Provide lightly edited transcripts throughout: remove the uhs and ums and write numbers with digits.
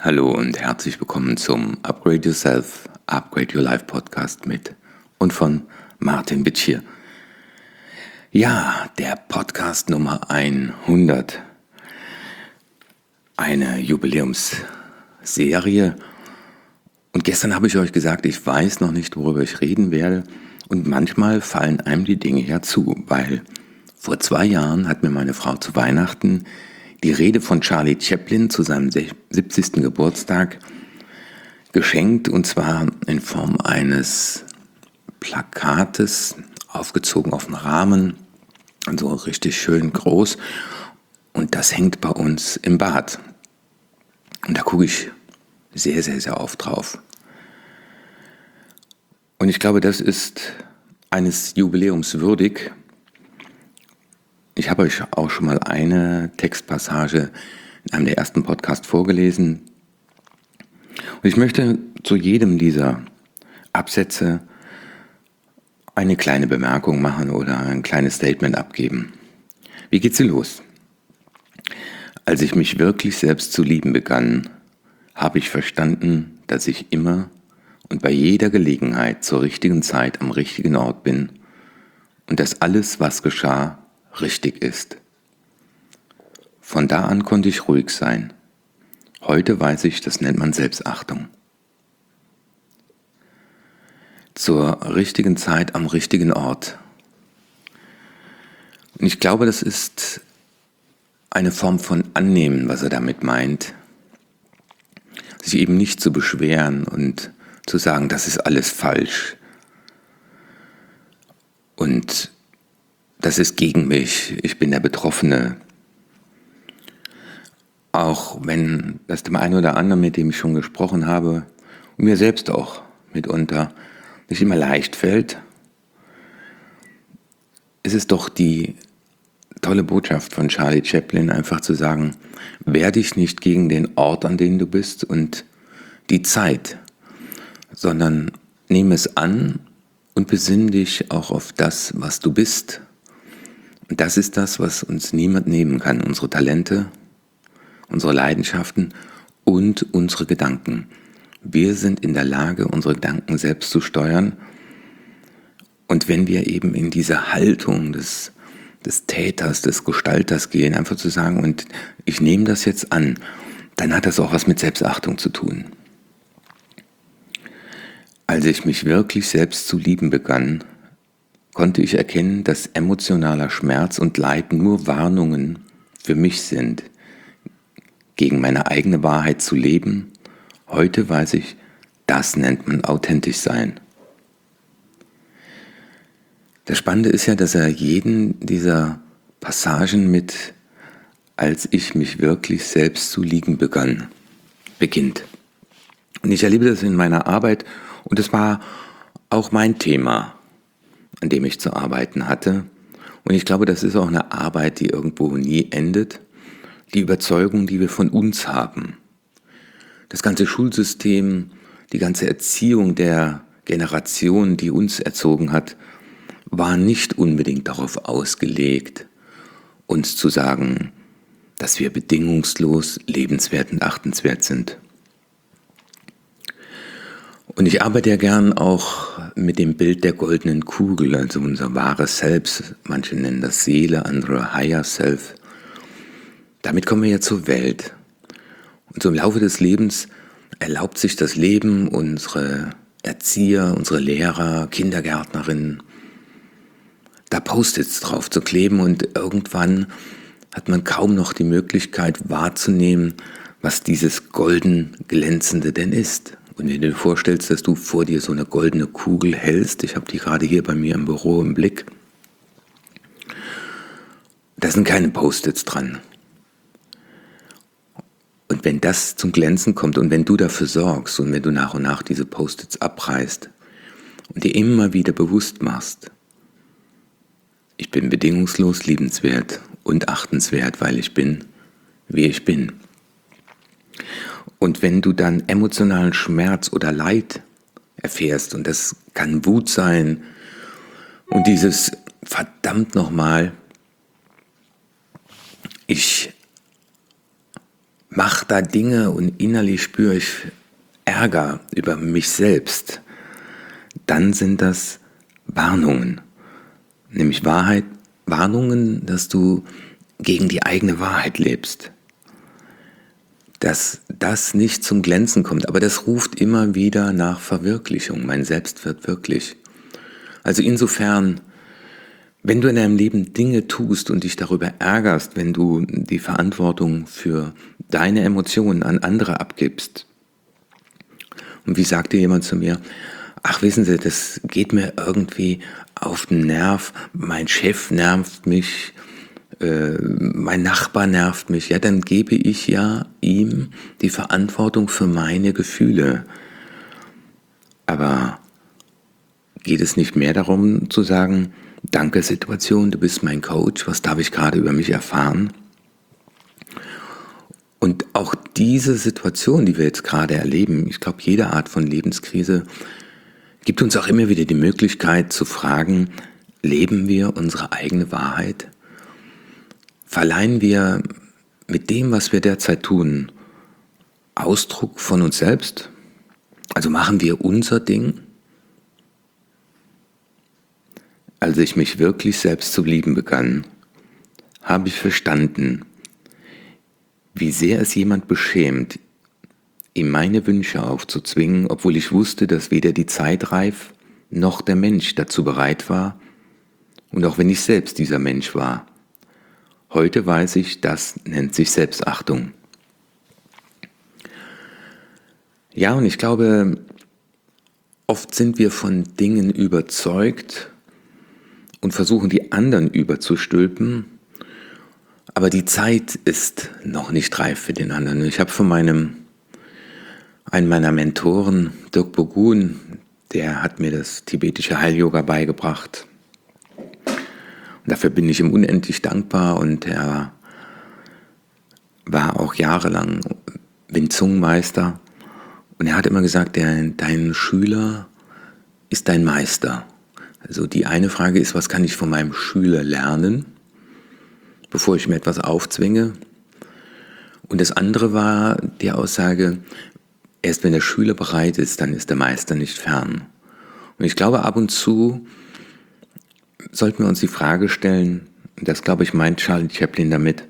Hallo und herzlich willkommen zum Upgrade Yourself, Upgrade Your Life Podcast mit und von Martin Bitsch hier. Ja, der Podcast Nummer 100. Eine Jubiläumsserie. Und gestern habe ich euch gesagt, ich weiß noch nicht, worüber ich reden werde. Und manchmal fallen einem die Dinge ja zu, weil vor 2 Jahren hat mir meine Frau zu Weihnachten die Rede von Charlie Chaplin zu seinem 70. Geburtstag geschenkt, und zwar in Form eines Plakates, aufgezogen auf den Rahmen, also richtig schön groß. Und das hängt bei uns im Bad. Und da gucke ich sehr, sehr, sehr oft drauf. Und ich glaube, das ist eines Jubiläums würdig. Ich habe euch auch schon mal eine Textpassage in einem der ersten Podcasts vorgelesen. Und ich möchte zu jedem dieser Absätze eine kleine Bemerkung machen oder ein kleines Statement abgeben. Wie geht sie los? Als ich mich wirklich selbst zu lieben begann, habe ich verstanden, dass ich immer und bei jeder Gelegenheit zur richtigen Zeit am richtigen Ort bin und dass alles, was geschah, richtig ist. Von da an konnte ich ruhig sein. Heute weiß ich, das nennt man Selbstachtung. Zur richtigen Zeit am richtigen Ort. Und ich glaube, das ist eine Form von Annehmen, was er damit meint. Sich eben nicht zu beschweren und zu sagen, das ist alles falsch. Und das ist gegen mich, ich bin der Betroffene. Auch wenn das dem einen oder anderen, mit dem ich schon gesprochen habe, und mir selbst auch mitunter nicht immer leicht fällt, ist es doch die tolle Botschaft von Charlie Chaplin, einfach zu sagen, wehr dich nicht gegen den Ort, an dem du bist und die Zeit, sondern nehme es an und besinn dich auch auf das, was du bist. Und das ist das, was uns niemand nehmen kann, unsere Talente, unsere Leidenschaften und unsere Gedanken. Wir sind in der Lage, unsere Gedanken selbst zu steuern. Und wenn wir eben in diese Haltung des Täters, des Gestalters gehen, einfach zu sagen, und ich nehme das jetzt an, dann hat das auch was mit Selbstachtung zu tun. Als ich mich wirklich selbst zu lieben begann, konnte ich erkennen, dass emotionaler Schmerz und Leid nur Warnungen für mich sind, gegen meine eigene Wahrheit zu leben. Heute weiß ich, das nennt man authentisch sein. Das Spannende ist ja, dass er jeden dieser Passagen mit als ich mich wirklich selbst zu lieben beginnt. Und ich erlebe das in meiner Arbeit, und es war auch mein Thema, an dem ich zu arbeiten hatte. Und ich glaube, das ist auch eine Arbeit, die irgendwo nie endet. Die Überzeugung, die wir von uns haben. Das ganze Schulsystem, die ganze Erziehung der Generation, die uns erzogen hat, war nicht unbedingt darauf ausgelegt, uns zu sagen, dass wir bedingungslos lebenswert und achtenswert sind. Und ich arbeite ja gern auch mit dem Bild der goldenen Kugel, also unser wahres Selbst. Manche nennen das Seele, andere Higher Self. Damit kommen wir ja zur Welt. Und so im Laufe des Lebens erlaubt sich das Leben, unsere Erzieher, unsere Lehrer, Kindergärtnerinnen, da Post-its drauf zu kleben, und irgendwann hat man kaum noch die Möglichkeit wahrzunehmen, was dieses golden Glänzende denn ist. Und wenn du dir vorstellst, dass du vor dir so eine goldene Kugel hältst, ich habe die gerade hier bei mir im Büro im Blick, da sind keine Post-its dran. Und wenn das zum Glänzen kommt und wenn du dafür sorgst und wenn du nach und nach diese Post-its abreißt und dir immer wieder bewusst machst, ich bin bedingungslos liebenswert und achtenswert, weil ich bin, wie ich bin. Und wenn du dann emotionalen Schmerz oder Leid erfährst, und das kann Wut sein und dieses verdammt nochmal, ich mache da Dinge und innerlich spüre ich Ärger über mich selbst, dann sind das Warnungen. Nämlich Warnungen, dass du gegen die eigene Wahrheit lebst. Dass das nicht zum Glänzen kommt, aber das ruft immer wieder nach Verwirklichung. Mein Selbst wird wirklich. Also insofern, wenn du in deinem Leben Dinge tust und dich darüber ärgerst, wenn du die Verantwortung für deine Emotionen an andere abgibst, und wie sagte jemand zu mir, ach wissen Sie, das geht mir irgendwie auf den Nerv, mein Chef nervt mich, mein Nachbar nervt mich, ja, dann gebe ich ja ihm die Verantwortung für meine Gefühle. Aber geht es nicht mehr darum zu sagen, danke Situation, du bist mein Coach, was darf ich gerade über mich erfahren? Und auch diese Situation, die wir jetzt gerade erleben, ich glaube, jede Art von Lebenskrise gibt uns auch immer wieder die Möglichkeit zu fragen, leben wir unsere eigene Wahrheit? Verleihen wir mit dem, was wir derzeit tun, Ausdruck von uns selbst? Also machen wir unser Ding? Als ich mich wirklich selbst zu lieben begann, habe ich verstanden, wie sehr es jemand beschämt, ihm meine Wünsche aufzuzwingen, obwohl ich wusste, dass weder die Zeit reif noch der Mensch dazu bereit war und auch wenn ich selbst dieser Mensch war. Heute weiß ich, das nennt sich Selbstachtung. Ja, und ich glaube, oft sind wir von Dingen überzeugt und versuchen die anderen überzustülpen, aber die Zeit ist noch nicht reif für den anderen. Ich habe von einem meiner Mentoren, Dirk Bogun, der hat mir das tibetische Heil-Yoga beigebracht. Und dafür bin ich ihm unendlich dankbar und er war auch jahrelang Wing-Chun-Meister. Und er hat immer gesagt, dein Schüler ist dein Meister. Also die eine Frage ist, was kann ich von meinem Schüler lernen, bevor ich mir etwas aufzwinge? Und das andere war die Aussage, erst wenn der Schüler bereit ist, dann ist der Meister nicht fern. Und ich glaube, ab und zu sollten wir uns die Frage stellen, das glaube ich meint Charlie Chaplin damit,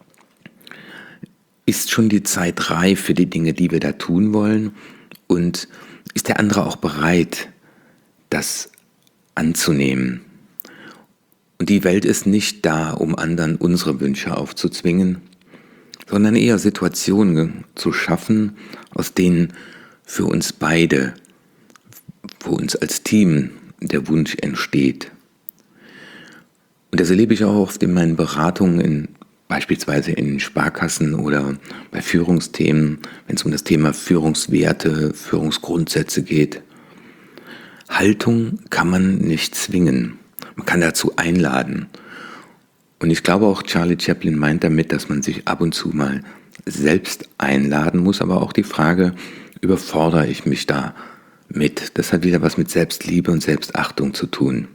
ist schon die Zeit reif für die Dinge, die wir da tun wollen? Und ist der andere auch bereit, das anzunehmen? Und die Welt ist nicht da, um anderen unsere Wünsche aufzuzwingen, sondern eher Situationen zu schaffen, aus denen für uns beide, für uns als Team der Wunsch entsteht. Und das erlebe ich auch oft in meinen Beratungen, beispielsweise in Sparkassen oder bei Führungsthemen, wenn es um das Thema Führungswerte, Führungsgrundsätze geht. Haltung kann man nicht zwingen, man kann dazu einladen. Und ich glaube auch, Charlie Chaplin meint damit, dass man sich ab und zu mal selbst einladen muss, aber auch die Frage, überfordere ich mich da mit? Das hat wieder was mit Selbstliebe und Selbstachtung zu tun.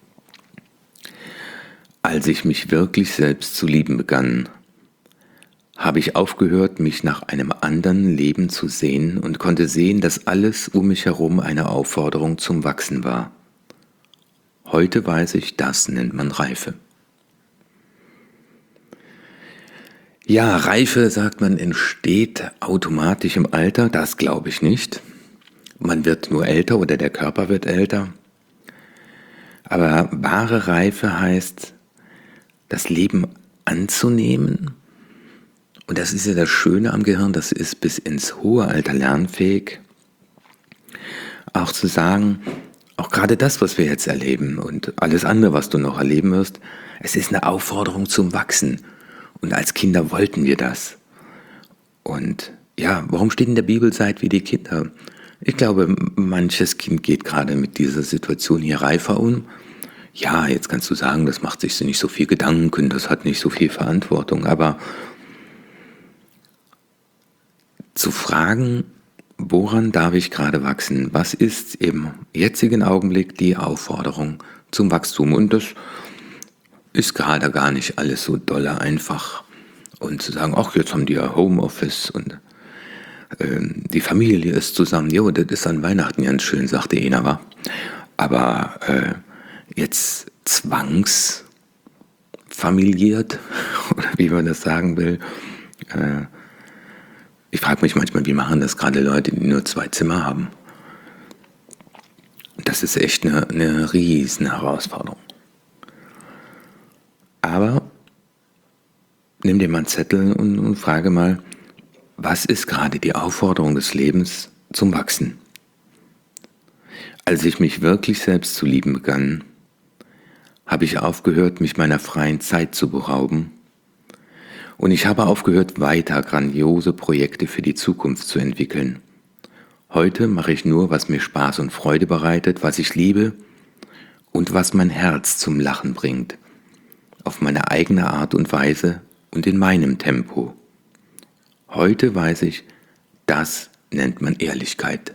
Als ich mich wirklich selbst zu lieben begann, habe ich aufgehört, mich nach einem anderen Leben zu sehen und konnte sehen, dass alles um mich herum eine Aufforderung zum Wachsen war. Heute weiß ich, das nennt man Reife. Ja, Reife, sagt man, entsteht automatisch im Alter. Das glaube ich nicht. Man wird nur älter oder der Körper wird älter. Aber wahre Reife heißt, das Leben anzunehmen. Und das ist ja das Schöne am Gehirn, das ist bis ins hohe Alter lernfähig. Auch zu sagen, auch gerade das, was wir jetzt erleben und alles andere, was du noch erleben wirst, es ist eine Aufforderung zum Wachsen. Und als Kinder wollten wir das. Und ja, warum steht in der Bibel, seid wie die Kinder? Ich glaube, manches Kind geht gerade mit dieser Situation hier reifer um. Ja, jetzt kannst du sagen, das macht sich nicht so viel Gedanken, das hat nicht so viel Verantwortung, aber zu fragen, woran darf ich gerade wachsen? Was ist im jetzigen Augenblick die Aufforderung zum Wachstum? Und das ist gerade gar nicht alles so dolle einfach. Und zu sagen, ach, jetzt haben die ja Homeoffice und die Familie ist zusammen. Jo, das ist an Weihnachten ganz schön, sagte einer, wa? Aber jetzt zwangsfamiliert, oder wie man das sagen will, ich frage mich manchmal, wie machen das gerade Leute, die nur 2 Zimmer haben? Das ist echt eine riesen Herausforderung. Aber nimm dir mal einen Zettel und frage mal, was ist gerade die Aufforderung des Lebens zum Wachsen? Als ich mich wirklich selbst zu lieben begann, habe ich aufgehört, mich meiner freien Zeit zu berauben, und ich habe aufgehört, weiter grandiose Projekte für die Zukunft zu entwickeln. Heute mache ich nur, was mir Spaß und Freude bereitet, was ich liebe und was mein Herz zum Lachen bringt, auf meine eigene Art und Weise und in meinem Tempo. Heute weiß ich, das nennt man Ehrlichkeit.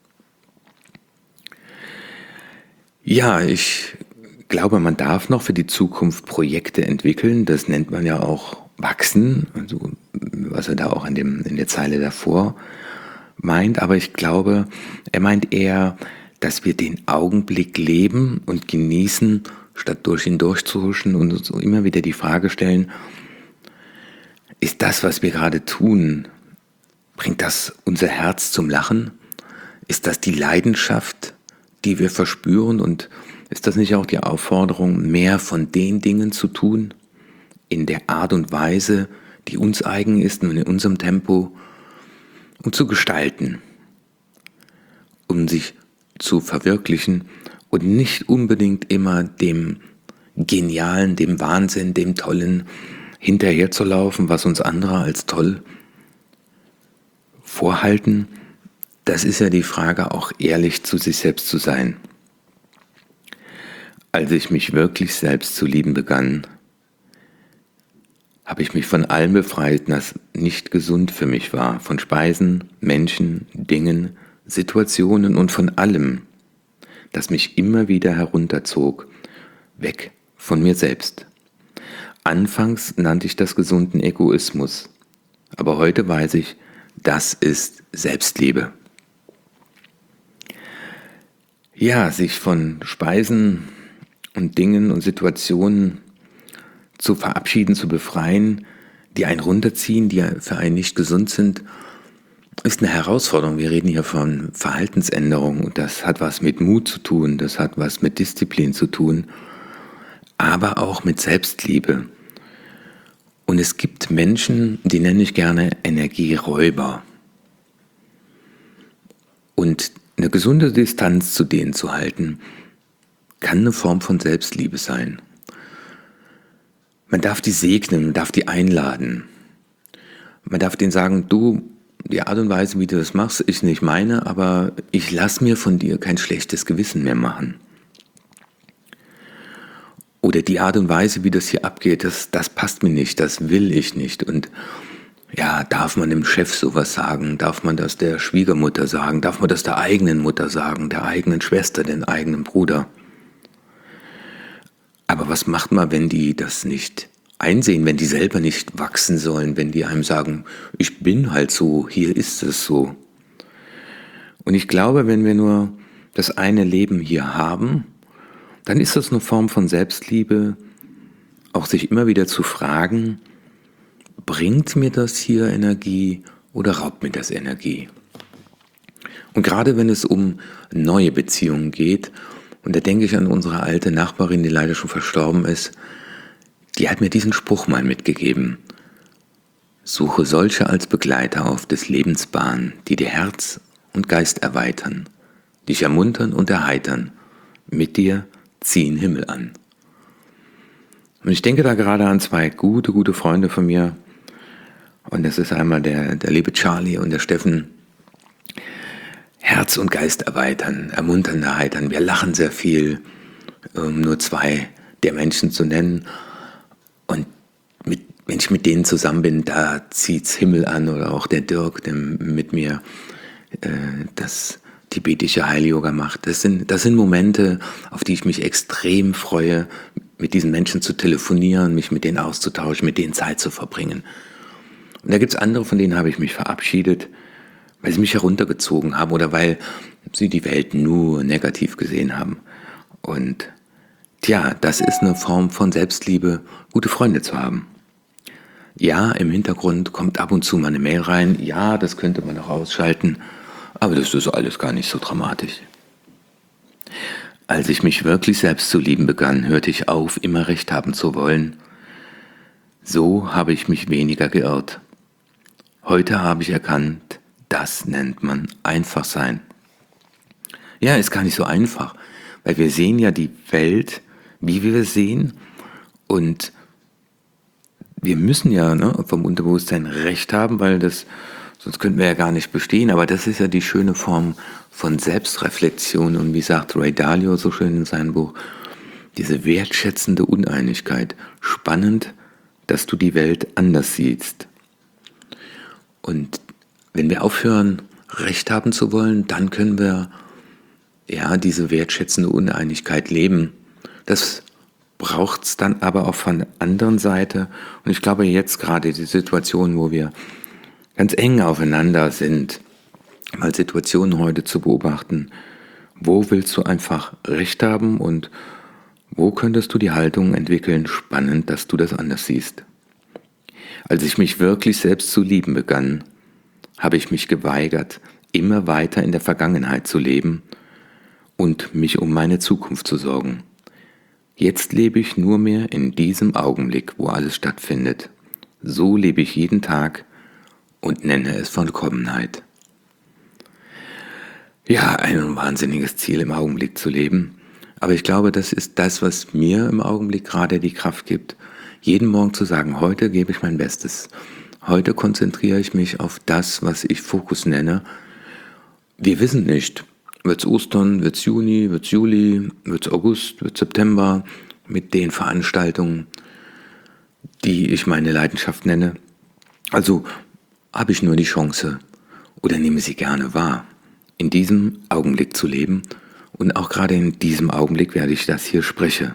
Ja, ich glaube, man darf noch für die Zukunft Projekte entwickeln. Das nennt man ja auch wachsen, also was er da auch in der Zeile davor meint. Aber ich glaube, er meint eher, dass wir den Augenblick leben und genießen, statt durch ihn durchzuhuschen und uns immer wieder die Frage stellen, ist das, was wir gerade tun, bringt das unser Herz zum Lachen? Ist das die Leidenschaft, die wir verspüren? Und ist das nicht auch die Aufforderung, mehr von den Dingen zu tun, in der Art und Weise, die uns eigen ist und in unserem Tempo, um zu gestalten, um sich zu verwirklichen und nicht unbedingt immer dem Genialen, dem Wahnsinn, dem Tollen hinterherzulaufen, was uns andere als toll vorhalten. Das ist ja die Frage, auch ehrlich zu sich selbst zu sein. Als ich mich wirklich selbst zu lieben begann, habe ich mich von allem befreit, was nicht gesund für mich war, von Speisen, Menschen, Dingen, Situationen und von allem, das mich immer wieder herunterzog, weg von mir selbst. Anfangs nannte ich das gesunden Egoismus, aber heute weiß ich, das ist Selbstliebe. Ja, sich von Speisen und Dingen und Situationen zu verabschieden, zu befreien, die einen runterziehen, die für einen nicht gesund sind, ist eine Herausforderung. Wir reden hier von Verhaltensänderung und das hat was mit Mut zu tun, das hat was mit Disziplin zu tun, aber auch mit Selbstliebe. Und es gibt Menschen, die nenne ich gerne Energieräuber. Und eine gesunde Distanz zu denen zu halten, kann eine Form von Selbstliebe sein. Man darf die segnen, man darf die einladen. Man darf denen sagen, du, die Art und Weise, wie du das machst, ist nicht meine, aber ich lasse mir von dir kein schlechtes Gewissen mehr machen. Oder die Art und Weise, wie das hier abgeht, das passt mir nicht, das will ich nicht. Und ja, darf man dem Chef sowas sagen? Darf man das der Schwiegermutter sagen? Darf man das der eigenen Mutter sagen? Der eigenen Schwester, den eigenen Bruder? Aber was macht man, wenn die das nicht einsehen, wenn die selber nicht wachsen sollen, wenn die einem sagen, ich bin halt so, hier ist es so. Und ich glaube, wenn wir nur das eine Leben hier haben, dann ist das eine Form von Selbstliebe, auch sich immer wieder zu fragen, bringt mir das hier Energie oder raubt mir das Energie? Und gerade wenn es um neue Beziehungen geht, und da denke ich an unsere alte Nachbarin, die leider schon verstorben ist, die hat mir diesen Spruch mal mitgegeben. Suche solche als Begleiter auf des Lebens Bahn, die dir Herz und Geist erweitern, dich ermuntern und erheitern, mit dir ziehen Himmel an. Und ich denke da gerade an 2 gute Freunde von mir. Und das ist einmal der liebe Charlie und der Steffen. Herz und Geist erweitern, ermuntern, erheitern. Wir lachen sehr viel, nur 2 der Menschen zu nennen. Und wenn ich mit denen zusammen bin, da zieht's Himmel an. Oder auch der Dirk, der mit mir das tibetische Heil-Yoga macht. Das sind Momente, auf die ich mich extrem freue, mit diesen Menschen zu telefonieren, mich mit denen auszutauschen, mit denen Zeit zu verbringen. Und da gibt es andere, von denen habe ich mich verabschiedet, weil sie mich heruntergezogen haben oder weil sie die Welt nur negativ gesehen haben. Und tja, das ist eine Form von Selbstliebe, gute Freunde zu haben. Ja, im Hintergrund kommt ab und zu mal eine Mail rein. Ja, das könnte man auch ausschalten. Aber das ist alles gar nicht so dramatisch. Als ich mich wirklich selbst zu lieben begann, hörte ich auf, immer recht haben zu wollen. So habe ich mich weniger geirrt. Heute habe ich erkannt, das nennt man einfach sein. Ja, ist gar nicht so einfach, weil wir sehen ja die Welt, wie wir es sehen, und wir müssen ja vom Unterbewusstsein Recht haben, weil sonst könnten wir ja gar nicht bestehen. Aber das ist ja die schöne Form von Selbstreflexion und wie sagt Ray Dalio so schön in seinem Buch, diese wertschätzende Uneinigkeit. Spannend, dass du die Welt anders siehst. Und wenn wir aufhören, Recht haben zu wollen, dann können wir diese wertschätzende Uneinigkeit leben. Das braucht es dann aber auch von der anderen Seite. Und ich glaube jetzt gerade die Situation, wo wir ganz eng aufeinander sind, mal Situationen heute zu beobachten, wo willst du einfach Recht haben und wo könntest du die Haltung entwickeln, spannend, dass du das anders siehst. Als ich mich wirklich selbst zu lieben begann, habe ich mich geweigert, immer weiter in der Vergangenheit zu leben und mich um meine Zukunft zu sorgen. Jetzt lebe ich nur mehr in diesem Augenblick, wo alles stattfindet. So lebe ich jeden Tag und nenne es Vollkommenheit. Ja, ein wahnsinniges Ziel, im Augenblick zu leben. Aber ich glaube, das ist das, was mir im Augenblick gerade die Kraft gibt, jeden Morgen zu sagen, heute gebe ich mein Bestes. Heute konzentriere ich mich auf das, was ich Fokus nenne. Wir wissen nicht, wird es Ostern, wird es Juni, wird es Juli, wird es August, wird es September, mit den Veranstaltungen, die ich meine Leidenschaft nenne. Also habe ich nur die Chance oder nehme sie gerne wahr, in diesem Augenblick zu leben. Und auch gerade in diesem Augenblick werde ich das hier spreche.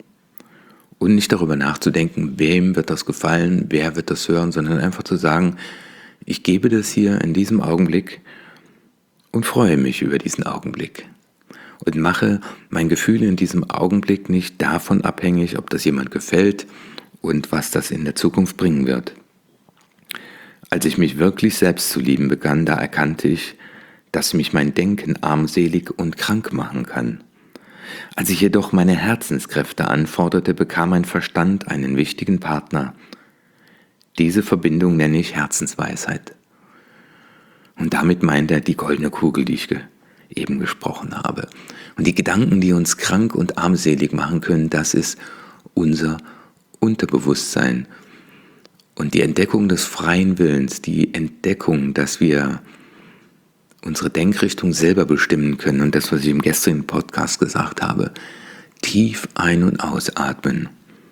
Und nicht darüber nachzudenken, wem wird das gefallen, wer wird das hören, sondern einfach zu sagen, ich gebe das hier in diesem Augenblick und freue mich über diesen Augenblick. Und mache mein Gefühl in diesem Augenblick nicht davon abhängig, ob das jemand gefällt und was das in der Zukunft bringen wird. Als ich mich wirklich selbst zu lieben begann, da erkannte ich, dass mich mein Denken armselig und krank machen kann. Als ich jedoch meine Herzenskräfte anforderte, bekam mein Verstand einen wichtigen Partner. Diese Verbindung nenne ich Herzensweisheit. Und damit meint er die goldene Kugel, die ich eben gesprochen habe. Und die Gedanken, die uns krank und armselig machen können, das ist unser Unterbewusstsein. Und die Entdeckung des freien Willens, die Entdeckung, dass wir unsere Denkrichtung selber bestimmen können und das, was ich im gestrigen Podcast gesagt habe, tief ein- und ausatmen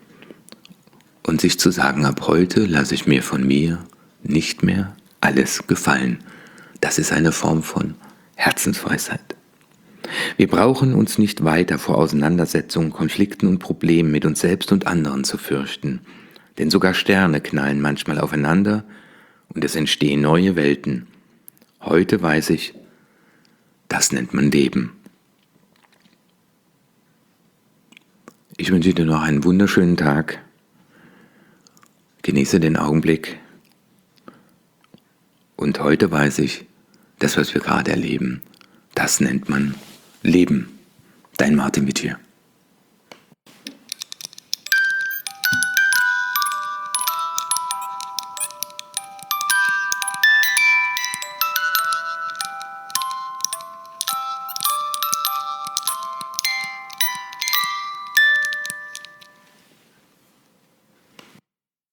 und sich zu sagen, ab heute lasse ich mir von mir nicht mehr alles gefallen. Das ist eine Form von Herzensweisheit. Wir brauchen uns nicht weiter vor Auseinandersetzungen, Konflikten und Problemen mit uns selbst und anderen zu fürchten, denn sogar Sterne knallen manchmal aufeinander und es entstehen neue Welten. Heute weiß ich, das nennt man Leben. Ich wünsche dir noch einen wunderschönen Tag. Genieße den Augenblick. Und heute weiß ich, das, was wir gerade erleben, das nennt man Leben. Dein Martin Wittier.